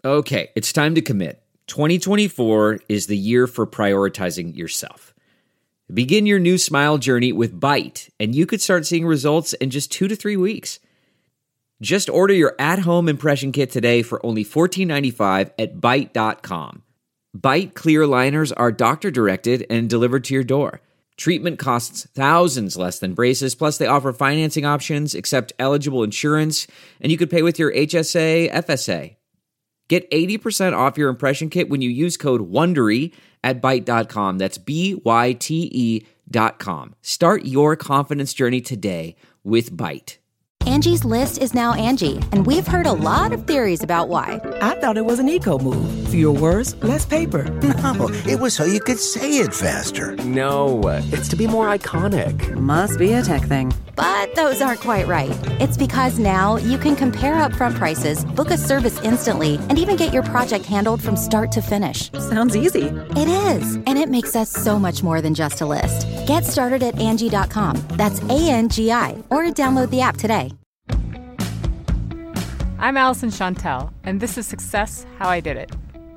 Okay, it's time to commit. 2024 is the year for prioritizing yourself. Begin your new smile journey with Byte, and you could start seeing results in just 2 to 3 weeks. Just order your at-home impression kit today for only $14.95 at Byte.com. Byte clear liners are doctor-directed and delivered to your door. Treatment costs thousands less than braces, plus they offer financing options, accept eligible insurance, and you could pay with your HSA, FSA. Get 80% off your impression kit when you use code WONDERY at Byte.com. That's BYTE.com. Start your confidence journey today with Byte. Angie's List is now Angie, and we've heard a lot of theories about why. I thought it was an eco move. Fewer words, less paper. No, it was so you could say it faster. No, it's to be more iconic. Must be a tech thing. But those aren't quite right. It's because now you can compare upfront prices, book a service instantly, and even get your project handled from start to finish. Sounds easy. It is, and it makes us so much more than just a list. Get started at Angie.com. That's ANGI, or download the app today. I'm Allison Chantel, and this is Success, How I Did It.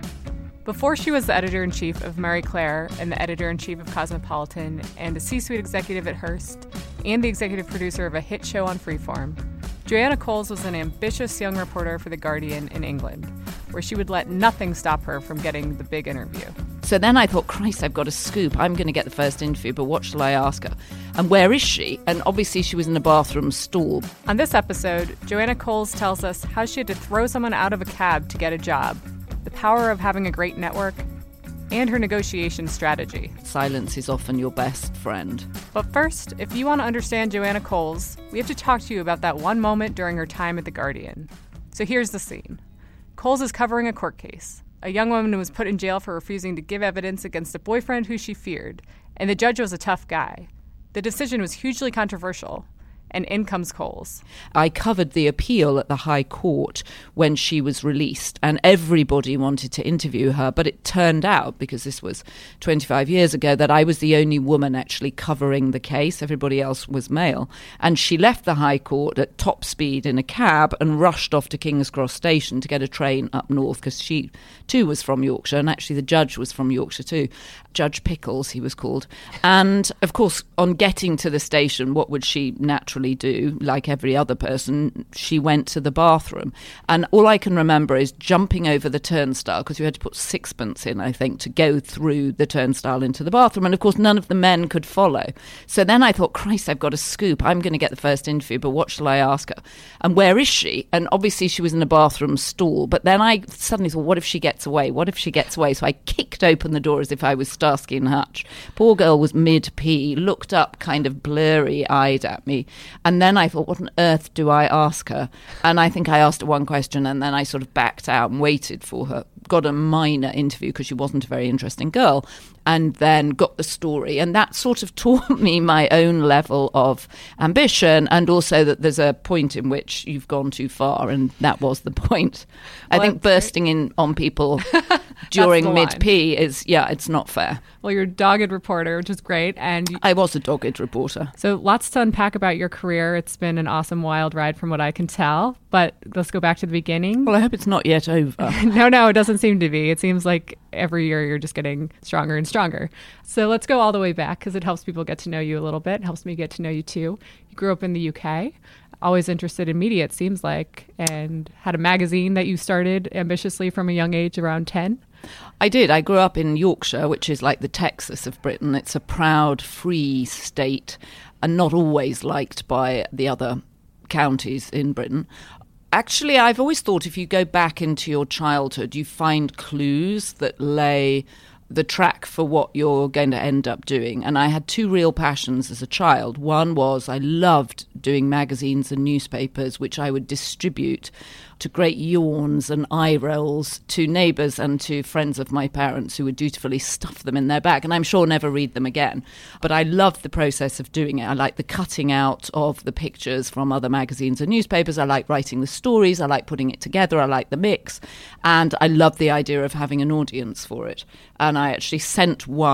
Before she was the editor-in-chief of Marie Claire and the editor-in-chief of Cosmopolitan and a C-suite executive at Hearst and the executive producer of a hit show on Freeform, Joanna Coles was an ambitious young reporter for The Guardian in England, where she would let nothing stop her from getting the big interview. So then I thought, Christ, I've got a scoop. I'm going to get the first interview, but what shall I ask her? And where is she? And obviously she was in a bathroom stall. On this episode, Joanna Coles tells us how she had to throw someone out of a cab to get a job, the power of having a great network, and her negotiation strategy. Silence is often your best friend. But first, if you want to understand Joanna Coles, we have to talk to you about that one moment during her time at The Guardian. So here's the scene. Coles is covering a court case. A young woman was put in jail for refusing to give evidence against a boyfriend who she feared, and the judge was a tough guy. The decision was hugely controversial, and in comes Coles. I covered the appeal at the High Court when she was released, and everybody wanted to interview her, but it turned out, because this was 25 years ago, that I was the only woman actually covering the case. Everybody else was male. And she left the High Court at top speed in a cab and rushed off to King's Cross Station to get a train up north, because she too was from Yorkshire, and actually the judge was from Yorkshire too. Judge Pickles, he was called. And of course, on getting to the station, what would she naturally do? Like every other person, she went to the bathroom. And all I can remember is jumping over the turnstile, because you had to put sixpence in, I think, to go through the turnstile into the bathroom. And of course, none of the men could follow. So then I thought, Christ, I've got a scoop. I'm going to get the first interview, but what shall I ask her? And where is she? And obviously she was in a bathroom stall. But then I suddenly thought, what if she gets away? What if she gets away? So I kicked open the door as if I was Starsky and Hutch. Poor girl was mid-pee, looked up kind of blurry-eyed at me. And then I thought, what on earth do I ask her? And I think I asked her one question, and then I sort of backed out and waited for her. Got a minor interview because she wasn't a very interesting girl, and then got the story. And that sort of taught me my own level of ambition, and also that there's a point in which you've gone too far, and that was the point. Well, I think bursting in on people during mid-pee is, it's not fair. Well, you're a dogged reporter, which is great. And I was a dogged reporter. So lots to unpack about your career. It's been an awesome, wild ride from what I can tell. But let's go back to the beginning. Well, I hope it's not yet over. No, it doesn't seem to be. It seems like every year you're just getting stronger and stronger. So let's go all the way back, because it helps people get to know you a little bit. It helps me get to know you too. You grew up in the UK, always interested in media, it seems like, and had a magazine that you started ambitiously from a young age, around 10. I did. I grew up in Yorkshire, which is like the Texas of Britain. It's a proud, free state and not always liked by the other counties in Britain. Actually, I've always thought if you go back into your childhood, you find clues that lay the track for what you're going to end up doing. And I had two real passions as a child. One was I loved doing magazines and newspapers, which I would distribute to great yawns and eye rolls to neighbours and to friends of my parents who would dutifully stuff them in their bag, and I'm sure never read them again. But I loved the process of doing it. I liked the cutting out of the pictures from other magazines and newspapers. I liked writing the stories. I liked putting it together. I liked the mix. And I loved the idea of having an audience for it. And I actually sent one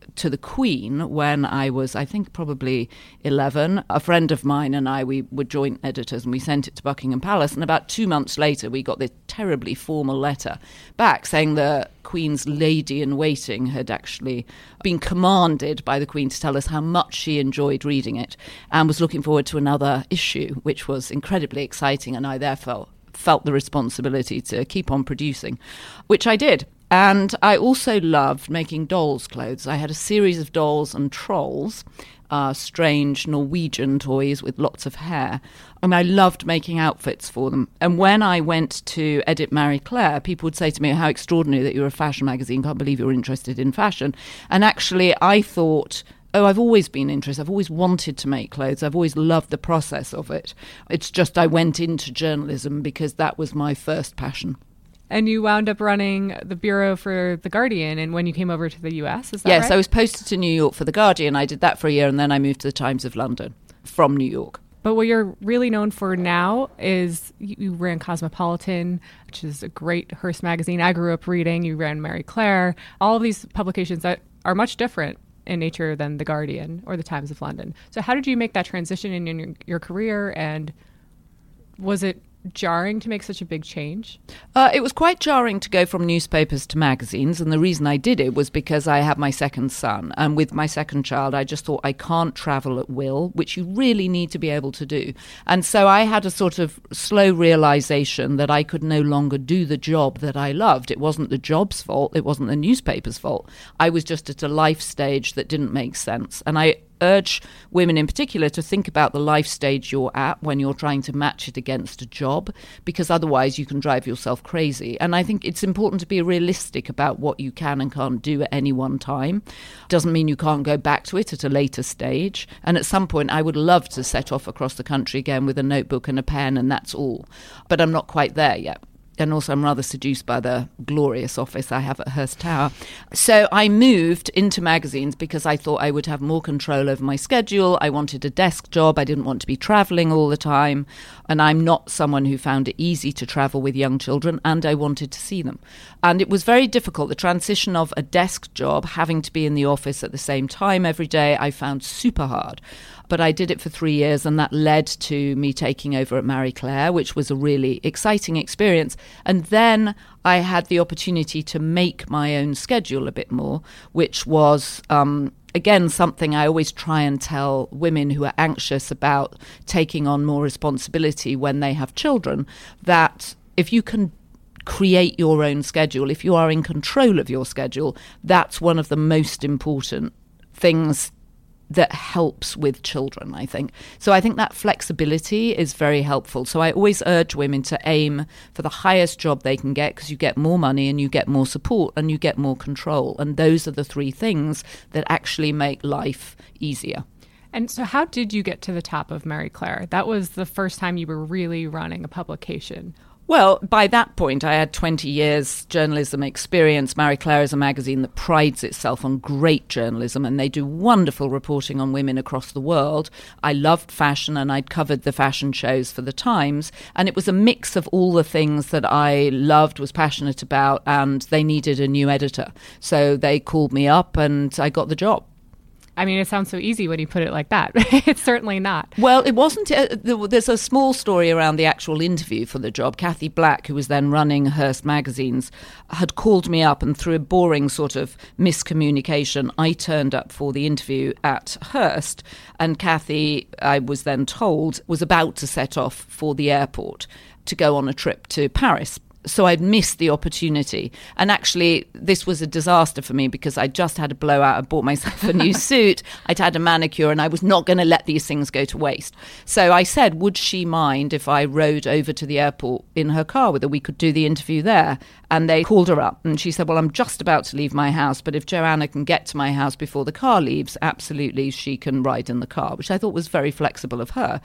to the Queen when I was, I think, probably 11. A friend of mine and I, we were joint editors, and we sent it to Buckingham Palace. And about 2 months later, we got this terribly formal letter back saying the Queen's lady-in-waiting had actually been commanded by the Queen to tell us how much she enjoyed reading it and was looking forward to another issue, which was incredibly exciting. And I therefore felt the responsibility to keep on producing, which I did. And I also loved making dolls' clothes. I had a series of dolls and trolls, strange Norwegian toys with lots of hair. And I loved making outfits for them. And when I went to edit Marie Claire, people would say to me, how extraordinary that you're a fashion magazine. Can't believe you're interested in fashion. And actually, I thought, oh, I've always been interested. I've always wanted to make clothes. I've always loved the process of it. It's just I went into journalism because that was my first passion. And you wound up running the bureau for The Guardian, and when you came over to the US, is that right? Yes, I was posted to New York for The Guardian. I did that for a year, and then I moved to the Times of London from New York. But what you're really known for now is you ran Cosmopolitan, which is a great Hearst magazine I grew up reading. You ran Marie Claire, all of these publications that are much different in nature than The Guardian or the Times of London. So how did you make that transition in your career, and was it jarring to make such a big change? It was quite jarring to go from newspapers to magazines, and the reason I did it was because I had my second son, and with my second child I just thought I can't travel at will, which you really need to be able to do. And so I had a sort of slow realization that I could no longer do the job that I loved. It wasn't the job's fault, it wasn't the newspaper's fault. I was just at a life stage that didn't make sense, and I urge women in particular to think about the life stage you're at when you're trying to match it against a job, because otherwise you can drive yourself crazy. And I think it's important to be realistic about what you can and can't do at any one time. Doesn't mean you can't go back to it at a later stage. And at some point I would love to set off across the country again with a notebook and a pen, and that's all. But I'm not quite there yet. And also I'm rather seduced by the glorious office I have at Hearst Tower. So I moved into magazines because I thought I would have more control over my schedule. I wanted a desk job. I didn't want to be travelling all the time. And I'm not someone who found it easy to travel with young children, and I wanted to see them. And it was very difficult. The transition of a desk job, having to be in the office at the same time every day, I found super hard. But I did it for 3 years, and that led to me taking over at Marie Claire, which was a really exciting experience. And then I had the opportunity to make my own schedule a bit more, which was, again, something I always try and tell women who are anxious about taking on more responsibility when they have children, that if you can create your own schedule, if you are in control of your schedule, that's one of the most important things that helps with children, I think. So I think that flexibility is very helpful. So I always urge women to aim for the highest job they can get, because you get more money and you get more support and you get more control. And those are the three things that actually make life easier. And so how did you get to the top of Marie Claire? That was the first time you were really running a publication. Well, by that point, I had 20 years journalism experience. Marie Claire is a magazine that prides itself on great journalism, and they do wonderful reporting on women across the world. I loved fashion, and I'd covered the fashion shows for the Times, and it was a mix of all the things that I loved, was passionate about, and they needed a new editor. So they called me up, and I got the job. I mean, it sounds so easy when you put it like that. It's certainly not. Well, it wasn't. There's a small story around the actual interview for the job. Kathy Black, who was then running Hearst magazines, had called me up, and through a boring sort of miscommunication, I turned up for the interview at Hearst. And Kathy, I was then told, was about to set off for the airport to go on a trip to Paris. So I'd missed the opportunity. And actually, this was a disaster for me because I just had a blowout. I bought myself a new suit. I'd had a manicure, and I was not going to let these things go to waste. So I said, would she mind if I rode over to the airport in her car with her? We could do the interview there. And they called her up, and she said, well, I'm just about to leave my house, but if Joanna can get to my house before the car leaves, absolutely she can ride in the car, which I thought was very flexible of her.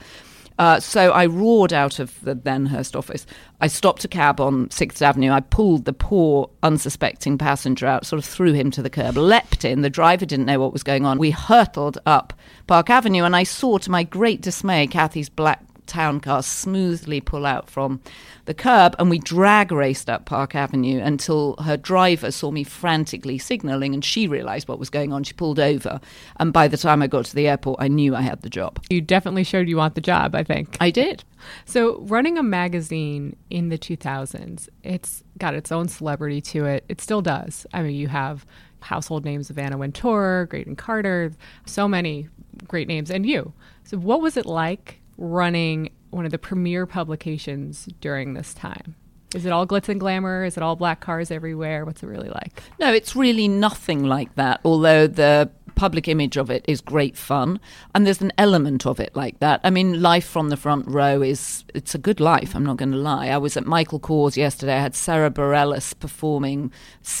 So I roared out of the then Hearst office. I stopped a cab on 6th Avenue. I pulled the poor, unsuspecting passenger out, sort of threw him to the curb, leapt in. The driver didn't know what was going on. We hurtled up Park Avenue, and I saw, to my great dismay, Kathy's black town car smoothly pull out from the curb, and we drag raced up Park Avenue until her driver saw me frantically signalling, and she realised what was going on. She pulled over, and by the time I got to the airport, I knew I had the job. You definitely showed you want the job, I think. I did. So running a magazine in the 2000s, it's got its own celebrity to it. It still does. I mean, you have household names of Anna Wintour, Graydon Carter, so many great names, and you. So what was it like running one of the premier publications during this time? Is it all glitz and glamour? Is it all black cars everywhere? What's it really like? No, it's really nothing like that, although the public image of it is great fun, and there's an element of it like that. I mean, life from the front row it's a good life, I'm not going to lie. I was at Michael Kors yesterday. I had Sarah Bareilles performing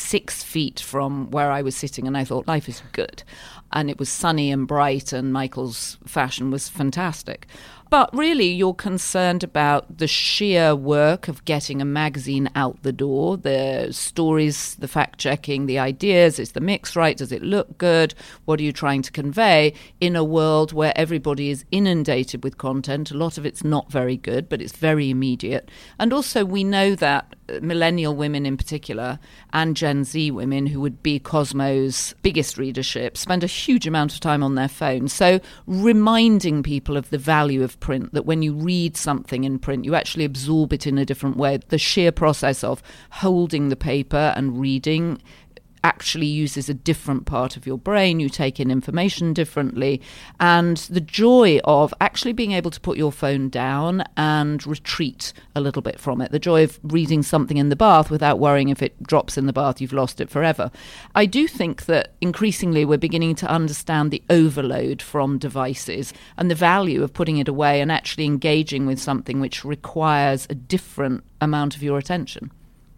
6 feet from where I was sitting, and I thought, life is good. And it was sunny and bright, and Michael's fashion was fantastic. But really, you're concerned about the sheer work of getting a magazine out the door, the stories, the fact-checking, the ideas. Is the mix right? Does it look good? What are you trying to convey in a world where everybody is inundated with content? A lot of it's not very good, but it's very immediate. And also, we know that millennial women in particular, and Gen Z women, who would be Cosmo's biggest readership, spend a huge amount of time on their phones. So reminding people of the value of print, that when you read something in print, you actually absorb it in a different way. The sheer process of holding the paper and reading actually uses a different part of your brain. You take in information differently. And the joy of actually being able to put your phone down and retreat a little bit from it. The joy of reading something in the bath without worrying if it drops in the bath, you've lost it forever. I do think that increasingly we're beginning to understand the overload from devices and the value of putting it away and actually engaging with something which requires a different amount of your attention.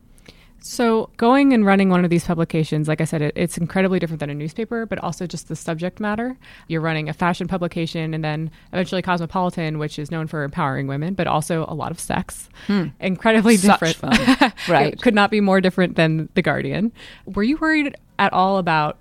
So going and running one of these publications, like I said, it's incredibly different than a newspaper, but also just the subject matter. You're running a fashion publication and then eventually Cosmopolitan, which is known for empowering women, but also a lot of sex. Incredibly different. Such fun. Right. It could not be more different than The Guardian. Were you worried at all about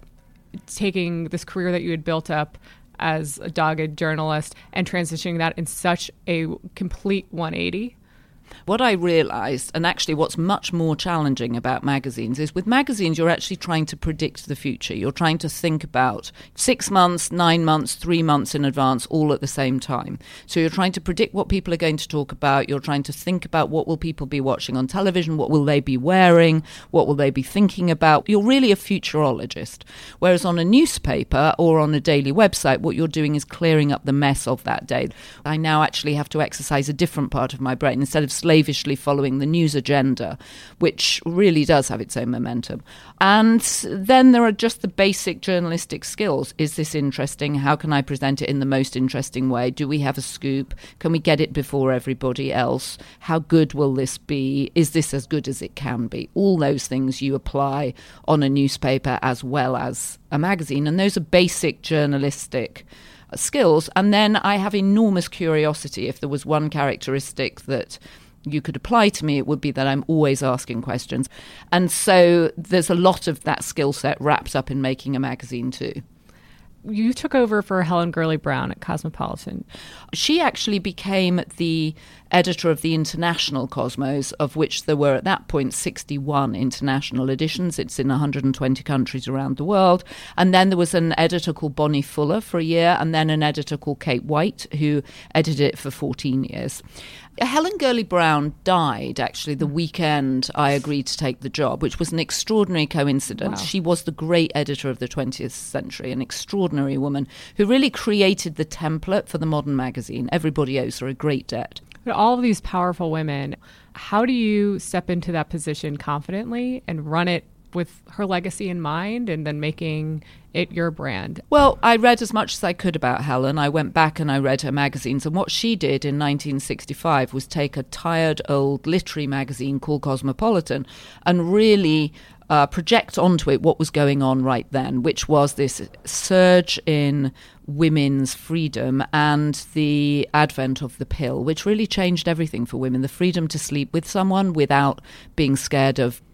taking this career that you had built up as a dogged journalist and transitioning that in such a complete 180? What I realised, and actually what's much more challenging about magazines, is with magazines you're actually trying to predict the future. You're trying to think about 6 months, 9 months, 3 months in advance, all at the same time. So you're trying to predict what people are going to talk about. You're trying to think about what will people be watching on television, what will they be wearing, what will they be thinking about. You're really a futurologist. Whereas on a newspaper or on a daily website, what you're doing is clearing up the mess of that day. I now actually have to exercise a different part of my brain instead of slavishly following the news agenda, which really does have its own momentum. And then there are just the basic journalistic skills. Is this interesting? How can I present it in the most interesting way? Do we have a scoop? Can we get it before everybody else? How good will this be? Is this as good as it can be? All those things you apply on a newspaper as well as a magazine. And those are basic journalistic skills. And then I have enormous curiosity. If there was one characteristic that you could apply to me, it would be that I'm always asking questions. And so there's a lot of that skill set wrapped up in making a magazine too. You took over for Helen Gurley Brown at Cosmopolitan. She actually became the editor of the international Cosmos, of which there were at that point 61 international editions. It's in 120 countries around the world. And then there was an editor called Bonnie Fuller for a year, and then an editor called Kate White, who edited it for 14 years. Helen Gurley Brown died, actually, the weekend I agreed to take the job, which was an extraordinary coincidence. Wow. She was the great editor of the 20th century, an extraordinary woman who really created the template for the modern magazine. Everybody owes her a great debt. But all of these powerful women, how do you step into that position confidently and run it with her legacy in mind and then making it your brand? Well, I read as much as I could about Helen. I went back and I read her magazines. And what she did in 1965 was take a tired old literary magazine called Cosmopolitan and really project onto it what was going on right then, which was this surge in women's freedom and the advent of the pill, which really changed everything for women. The freedom to sleep with someone without being scared of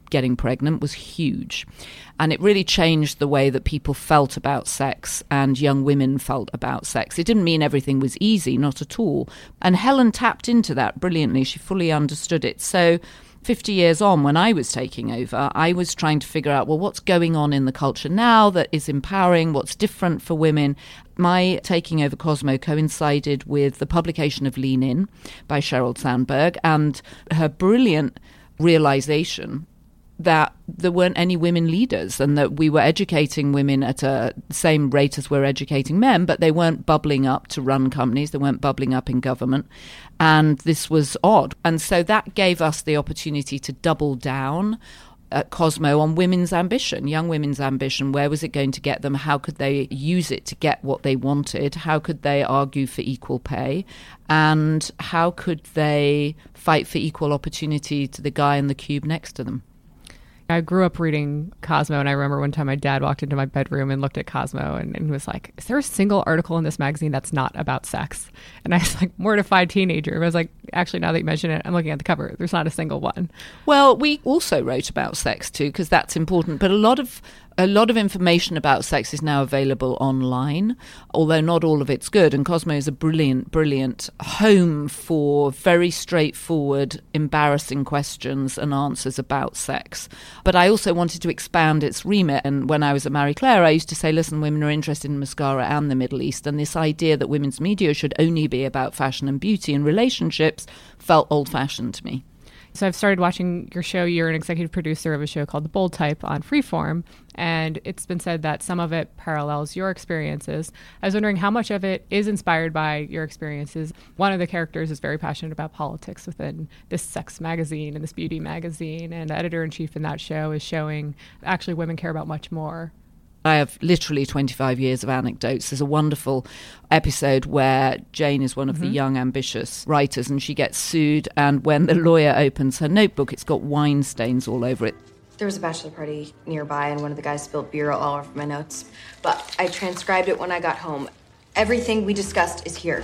getting pregnant was huge. And it really changed the way that people felt about sex and young women felt about sex. It didn't mean everything was easy, not at all. And Helen tapped into that brilliantly. She fully understood it. So 50 years on, when I was taking over, I was trying to figure out, well, what's going on in the culture now that is empowering, what's different for women. My taking over Cosmo coincided with the publication of Lean In by Sheryl Sandberg and her brilliant realization that there weren't any women leaders and that we were educating women at the same rate as we're educating men, but they weren't bubbling up to run companies, they weren't bubbling up in government. And this was odd. And so that gave us the opportunity to double down at Cosmo on women's ambition, young women's ambition. Where was it going to get them? How could they use it to get what they wanted? How could they argue for equal pay? And how could they fight for equal opportunity to the guy in the cube next to them? I grew up reading Cosmo, and I remember one time my dad walked into my bedroom and looked at Cosmo and was like, is there a single article in this magazine that's not about sex? And I was like, mortified teenager. I was like, actually, now that you mention it, I'm looking at the cover. There's not a single one. Well, we also wrote about sex too, because that's important. But a lot of information about sex is now available online, although not all of it's good. And Cosmo is a brilliant, brilliant home for very straightforward, embarrassing questions and answers about sex. But I also wanted to expand its remit. And when I was at Marie Claire, I used to say, listen, women are interested in mascara and the Middle East. And this idea that women's media should only be about fashion and beauty and relationships felt old-fashioned to me. So I've started watching your show. You're an executive producer of a show called The Bold Type on Freeform, and it's been said that some of it parallels your experiences. I was wondering how much of it is inspired by your experiences. One of the characters is very passionate about politics within this sex magazine and this beauty magazine, and the editor-in-chief in that show is showing actually women care about much more. I have literally 25 years of anecdotes. There's a wonderful episode where Jane is one of the young, ambitious writers, and she gets sued. And when the lawyer opens her notebook, it's got wine stains all over it. There was a bachelor party nearby, and one of the guys spilled beer all over my notes. But I transcribed it when I got home. Everything we discussed is here.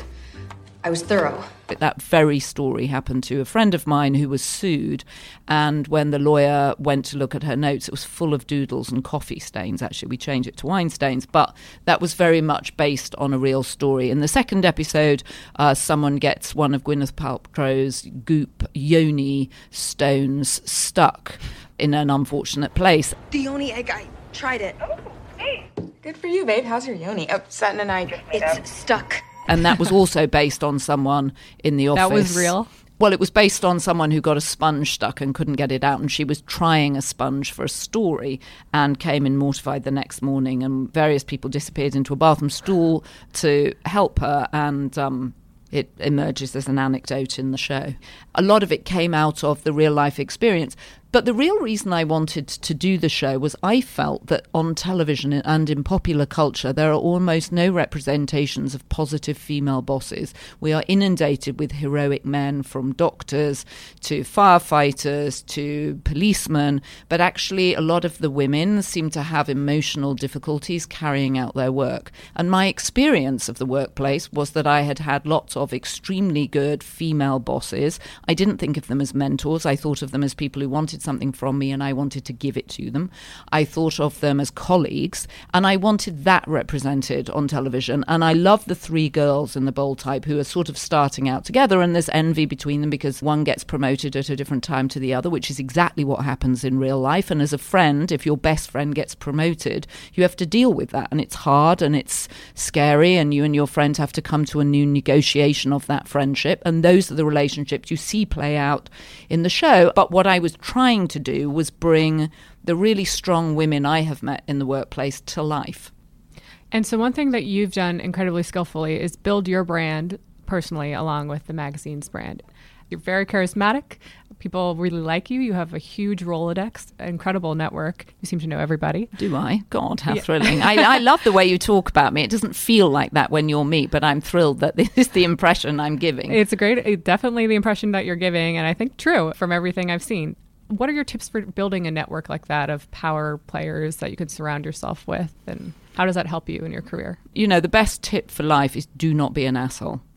I was thorough. That very story happened to a friend of mine who was sued, and when the lawyer went to look at her notes, it was full of doodles and coffee stains. Actually, we changed it to wine stains, but that was very much based on a real story. In the second episode, someone gets one of Gwyneth Paltrow's goop yoni stones stuck in an unfortunate place. The yoni egg, I tried it. Oh, hey. Good for you, babe. How's your yoni? Oh, Sutton and I, it's stuck. And that was also based on someone in the office. That was real? Well, it was based on someone who got a sponge stuck and couldn't get it out, and she was trying a sponge for a story and came in mortified the next morning, and various people disappeared into a bathroom stall to help her, and it emerges as an anecdote in the show. A lot of it came out of the real-life experience. But the real reason I wanted to do the show was I felt that on television and in popular culture, there are almost no representations of positive female bosses. We are inundated with heroic men, from doctors to firefighters to policemen. But actually, a lot of the women seem to have emotional difficulties carrying out their work. And my experience of the workplace was that I had had lots of extremely good female bosses. I didn't think of them as mentors. I thought of them as people who wanted something from me and I wanted to give it to them. I thought of them as colleagues, and I wanted that represented on television. And I love the three girls in The Bold Type who are sort of starting out together, and there's envy between them because one gets promoted at a different time to the other, which is exactly what happens in real life. And as a friend, if your best friend gets promoted, you have to deal with that, and it's hard and it's scary, and you and your friends have to come to a new negotiation of that friendship. And those are the relationships you see play out in the show. But what I was trying to do was bring the really strong women I have met in the workplace to life. And so one thing that you've done incredibly skillfully is build your brand personally along with the magazine's brand. You're very charismatic. People really like you. You have a huge Rolodex, incredible network. You seem to know everybody. Do I? God, how thrilling. I love the way you talk about me. It doesn't feel like that when you're me, but I'm thrilled that this is the impression I'm giving. It's definitely the impression that you're giving, and I think true from everything I've seen. What are your tips for building a network like that of power players that you can surround yourself with? And how does that help you in your career? You know, the best tip for life is do not be an asshole.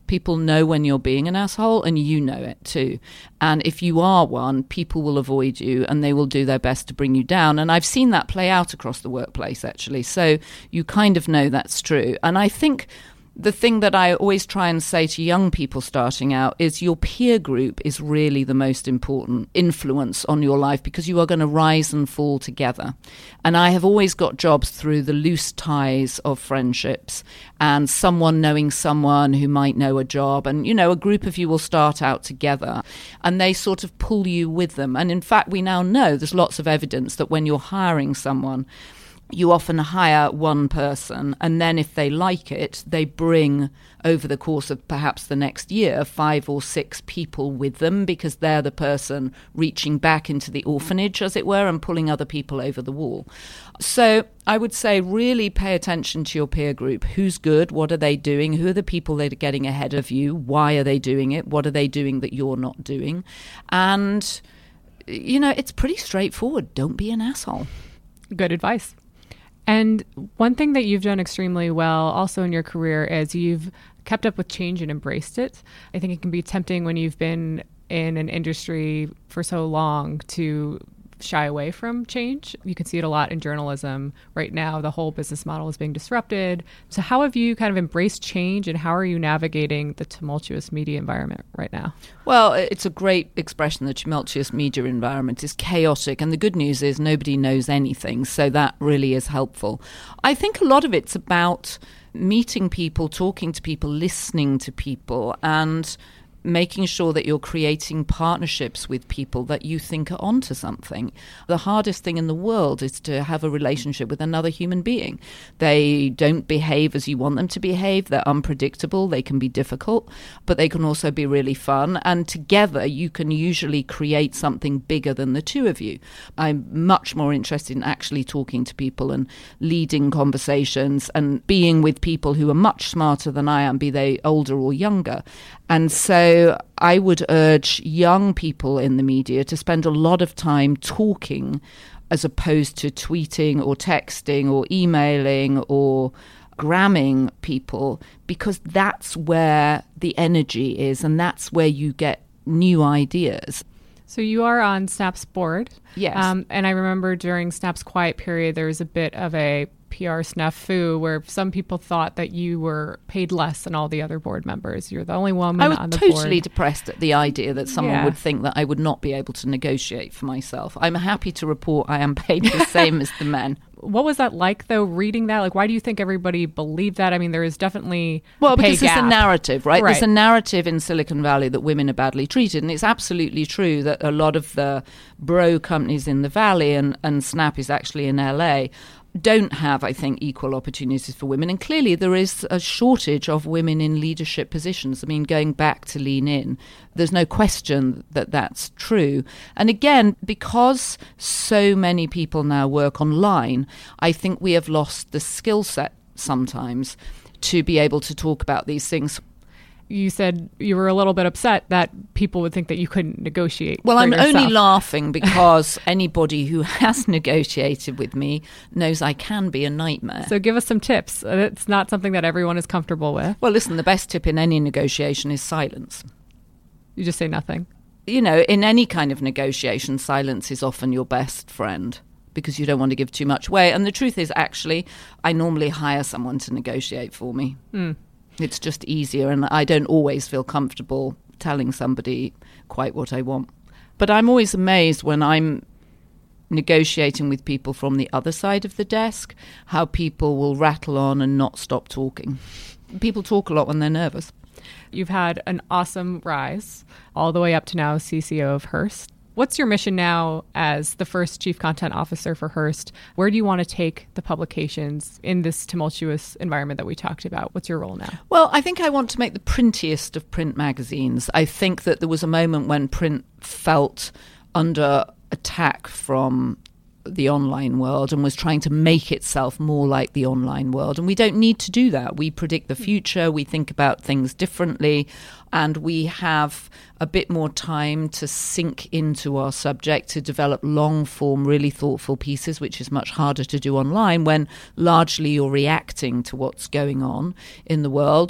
People know when you're being an asshole, and you know it too. And if you are one, people will avoid you and they will do their best to bring you down. And I've seen that play out across the workplace, actually. So you kind of know that's true. And I think the thing that I always try and say to young people starting out is your peer group is really the most important influence on your life, because you are going to rise and fall together. And I have always got jobs through the loose ties of friendships and someone knowing someone who might know a job. And, a group of you will start out together and they sort of pull you with them. And in fact, we now know there's lots of evidence that when you're hiring someone, you often hire one person, and then if they like it, they bring, over the course of perhaps the next year, 5 or 6 people with them, because they're the person reaching back into the orphanage, as it were, and pulling other people over the wall. So I would say really pay attention to your peer group. Who's good? What are they doing? Who are the people that are getting ahead of you? Why are they doing it? What are they doing that you're not doing? And, it's pretty straightforward. Don't be an asshole. Good advice. And one thing that you've done extremely well also in your career is you've kept up with change and embraced it. I think it can be tempting when you've been in an industry for so long to shy away from change. You can see it a lot in journalism right now. The whole business model is being disrupted. So how have you kind of embraced change, and how are you navigating the tumultuous media environment right now? Well, it's a great expression. The tumultuous media environment is chaotic, and the good news is nobody knows anything, so that really is helpful. I think a lot of it's about meeting people, talking to people, listening to people, and making sure that you're creating partnerships with people that you think are onto something. The hardest thing in the world is to have a relationship with another human being. They don't behave as you want them to behave. They're unpredictable. They can be difficult, but they can also be really fun. And together you can usually create something bigger than the two of you. I'm much more interested in actually talking to people and leading conversations and being with people who are much smarter than I am, be they older or younger. And so I would urge young people in the media to spend a lot of time talking as opposed to tweeting or texting or emailing or gramming people, because that's where the energy is and that's where you get new ideas. So you are on Snap's board. Yes. And I remember during Snap's quiet period, there was a bit of a PR snafu where some people thought that you were paid less than all the other board members. You're the only woman on the board. I was totally depressed at the idea that someone would think that I would not be able to negotiate for myself. I'm happy to report I am paid the same as the men. What was that like, though, reading that? Like, why do you think everybody believed that? I mean, there is definitely a pay because gap. It's a narrative, right? There's a narrative in Silicon Valley that women are badly treated, and it's absolutely true that a lot of the bro companies in the Valley, and Snap is actually in LA, don't have, I think, equal opportunities for women. And clearly there is a shortage of women in leadership positions. I mean, going back to Lean In, there's no question that that's true. And again, because so many people now work online, I think we have lost the skill set sometimes to be able to talk about these things. You said you were a little bit upset that people would think that you couldn't negotiate. Well, I'm yourself. only laughing because anybody who has negotiated with me knows I can be a nightmare. So give us some tips. It's not something that everyone is comfortable with. Well, listen, the best tip in any negotiation is silence. You just say nothing. In any kind of negotiation, silence is often your best friend, because you don't want to give too much away. And the truth is, actually, I normally hire someone to negotiate for me. It's just easier, and I don't always feel comfortable telling somebody quite what I want. But I'm always amazed when I'm negotiating with people from the other side of the desk, how people will rattle on and not stop talking. People talk a lot when they're nervous. You've had an awesome rise all the way up to now CCO of Hearst. What's your mission now as the first chief content officer for Hearst? Where do you want to take the publications in this tumultuous environment that we talked about? What's your role now? Well, I think I want to make the printiest of print magazines. I think that there was a moment when print felt under attack from the online world and was trying to make itself more like the online world. And we don't need to do that. We predict the future, we think about things differently, and we have a bit more time to sink into our subject, to develop long-form, really thoughtful pieces, which is much harder to do online when largely you're reacting to what's going on in the world.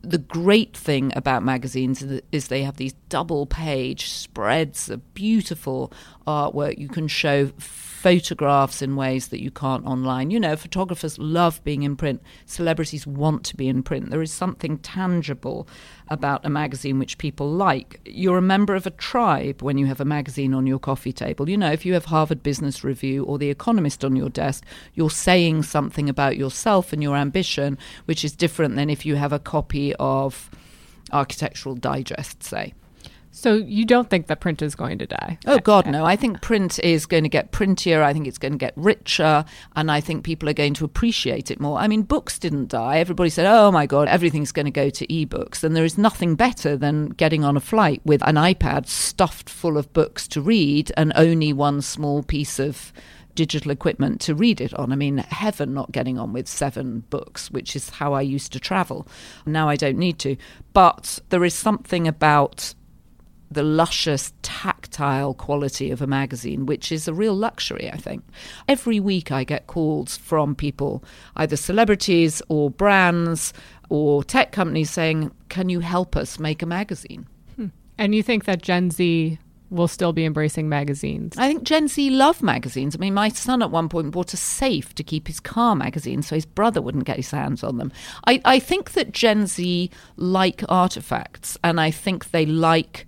the great thing about magazines is they have these double-page spreads of beautiful artwork. You can show photographs in ways that you can't online. You know, photographers love being in print. Celebrities want to be in print. There is something tangible about a magazine which people like. You're a member of a tribe when you have a magazine on your coffee table. You know, if you have Harvard Business Review or The Economist on your desk, you're saying something about yourself and your ambition, which is different than if you have a copy of Architectural Digest, say. So you don't think that print is going to die? Oh, God, no. I think print is going to get printier. I think it's going to get richer. And I think people are going to appreciate it more. I mean, books didn't die. Everybody said, oh, my God, everything's going to go to ebooks. And there is nothing better than getting on a flight with an iPad stuffed full of books to read and only one small piece of digital equipment to read it on. I mean, heaven not getting on with 7 books, which is how I used to travel. Now I don't need to. But there is something about the luscious, tactile quality of a magazine, which is a real luxury, I think. Every week I get calls from people, either celebrities or brands or tech companies saying, can you help us make a magazine? And you think that Gen Z will still be embracing magazines? I think Gen Z love magazines. I mean, my son at one point bought a safe to keep his car magazines so his brother wouldn't get his hands on them. I think that Gen Z like artifacts, and I think they like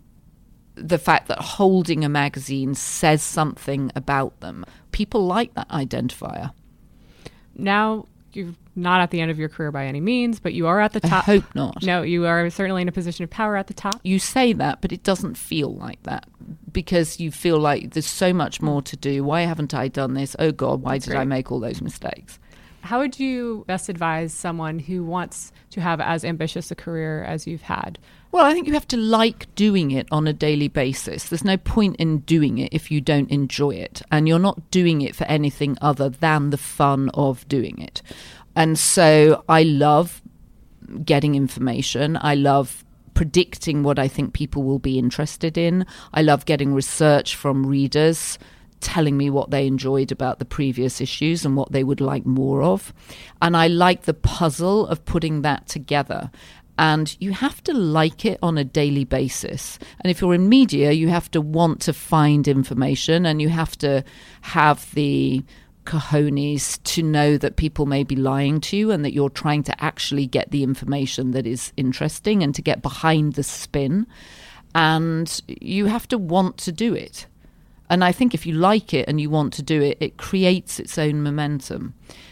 the fact that holding a magazine says something about them. People like that identifier. Now, you're not at the end of your career by any means, but you are at the top. I hope not. No, you are certainly in a position of power at the top. You say that, but it doesn't feel like that because you feel like there's so much more to do. Why haven't I done this? Oh, God, why did I make all those mistakes? How would you best advise someone who wants to have as ambitious a career as you've had? Well, I think you have to like doing it on a daily basis. There's no point in doing it if you don't enjoy it. And you're not doing it for anything other than the fun of doing it. And so I love getting information. I love predicting what I think people will be interested in. I love getting research from readers telling me what they enjoyed about the previous issues and what they would like more of. And I like the puzzle of putting that together. And you have to like it on a daily basis. And if you're in media, you have to want to find information and you have to have the cojones to know that people may be lying to you and that you're trying to actually get the information that is interesting and to get behind the spin. And you have to want to do it. And I think if you like it and you want to do it, it creates its own momentum.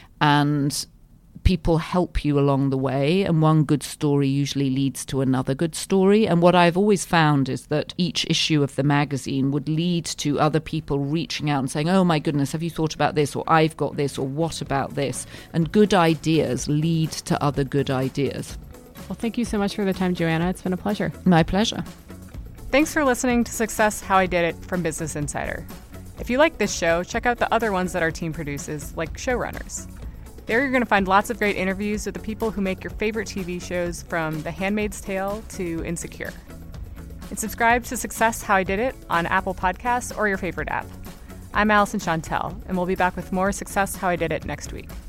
And people help you along the way, and one good story usually leads to another good story. And what I've always found is that each issue of the magazine would lead to other people reaching out and saying, oh my goodness, have you thought about this? Or I've got this, or what about this? And good ideas lead to other good ideas. Well, thank you so much for the time, Joanna. It's been a pleasure. My pleasure. Thanks for listening to Success How I Did It from Business Insider. If you like this show, check out the other ones that our team produces, like Showrunners. There you're going to find lots of great interviews with the people who make your favorite TV shows, from The Handmaid's Tale to Insecure. And subscribe to Success How I Did It on Apple Podcasts or your favorite app. I'm Allison Chantel, and we'll be back with more Success How I Did It next week.